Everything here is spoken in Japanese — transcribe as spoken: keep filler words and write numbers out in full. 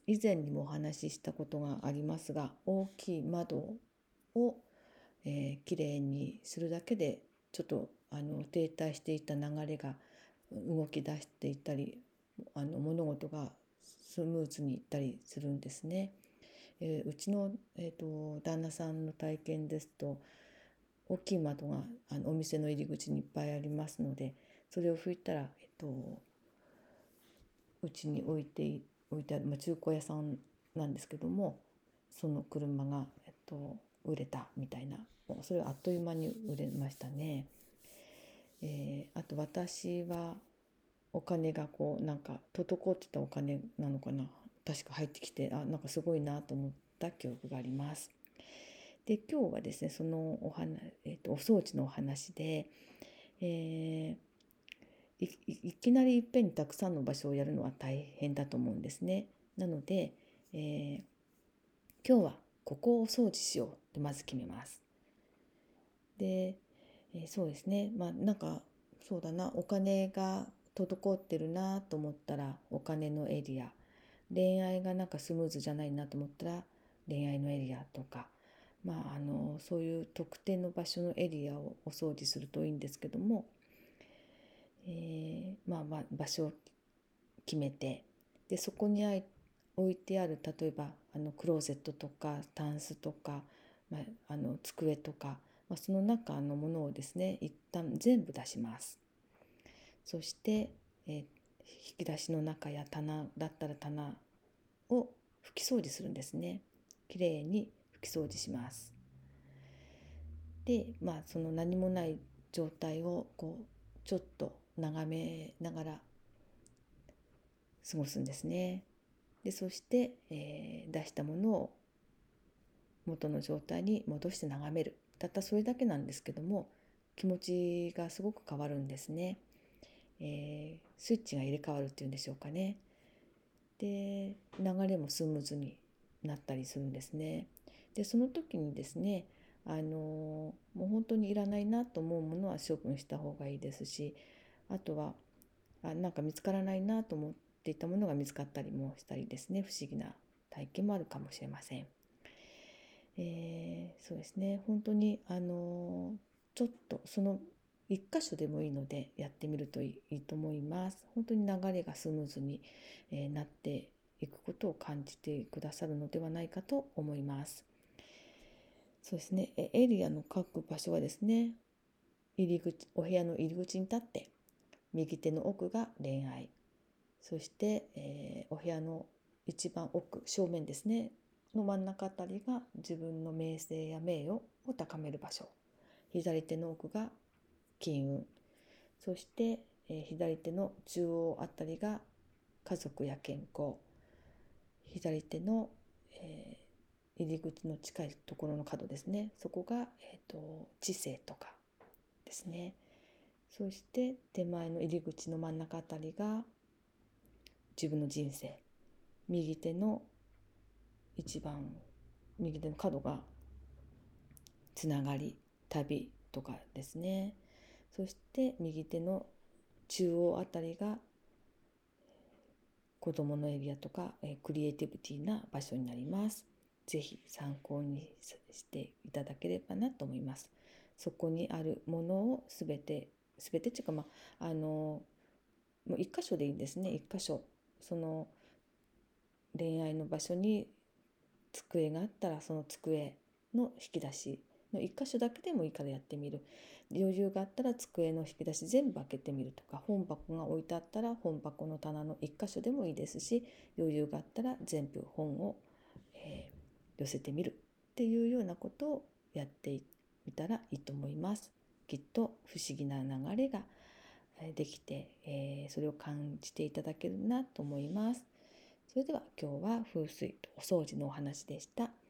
以前にもお話ししたことがありますが、大きい窓を、えー、きれいにするだけでちょっとあの停滞していた流れが動き出していったり、あの物事がスムーズにいったりするんですね。えーうちの、えーと、旦那さんの体験ですと、大きい窓があのお店の入り口にいっぱいありますので、それを拭いたら、えっと、うちに置いて置いてある、まあ、中古屋さんなんですけども、その車が、えっと、売れたみたいな、それはあっという間に売れましたね。えーあと私はお金がこうなんか滞ってたお金なのかな、確か入ってきて、あ、なんかすごいなと思った記憶があります。で、今日はですね、そのお話、えっと、お掃除のお話で、えーいいきなりいっぺんにたくさんの場所をやるのは大変だと思うんですね。なので、えー今日はここをお掃除しようってまず決めます。で、えーそうですね、まあなんかそうだな、お金が滞ってるなと思ったらお金のエリア、恋愛がなんかスムーズじゃないなと思ったら恋愛のエリアとか、まああのそういう特定の場所のエリアをお掃除するといいんですけども、えーまあまあ場所を決めて、でそこに置いてある、例えばあのクローゼットとかタンスとか、まあ、あの机とか、まあ、その中のものをですね一旦全部出します。そして、えー引き出しの中や棚だったら棚を拭き掃除するんですね。きれいに拭き掃除します。で、まあその何もない状態をこうちょっと眺めながら過ごすんですね。でそして、えー出したものを元の状態に戻して眺める。たったそれだけなんですけども、気持ちがすごく変わるんですね。えースイッチが入れ替わるっていうんでしょうかね。で流れもスムーズになったりするんですね。でその時にですね、あのもう本当にいらないなと思うものは処分した方がいいですし、あとはあなんか見つからないなと思っていたものが見つかったりもしたりですね、不思議な体験もあるかもしれません。えーそうですね、本当にあのちょっとその一箇所でもいいのでやってみるといいと思います。本当に流れがスムーズに、えーなっていくことを感じてくださるのではないかと思います。そうですね、エリアの各場所はですね、入り口、お部屋の入り口に立って、右手の奥が恋愛、そして、えーお部屋の一番奥、正面ですねの真ん中あたりが自分の名声や名誉を高める場所、左手の奥が金運、そして、えー左手の中央あたりが家族や健康、左手の、えー入り口の近いところの角ですね、そこが、えーと知性とかですね。そして手前の入り口の真ん中あたりが自分の人生、右手の一番右手の角がつながり、旅とかですね。そして右手の中央あたりが子どものエリアとか、えクリエイティビティな場所になります。ぜひ参考にしていただければなと思います。そこにあるものをすべて、すべてっていうか、まあ、あの、もう一箇所でいいんですね。一箇所。その恋愛の場所に机があったら、その机の引き出しの一箇所だけでもいいからやってみる。余裕があったら机の引き出し全部開けてみるとか、本箱が置いてあったら本箱の棚の一箇所でもいいですし、余裕があったら全部本を、えー寄せてみるっていうようなことをやってみたらいいと思います。きっと不思議な流れができて、えーそれを感じていただけるなと思います。それでは今日は風水とお掃除のお話でした。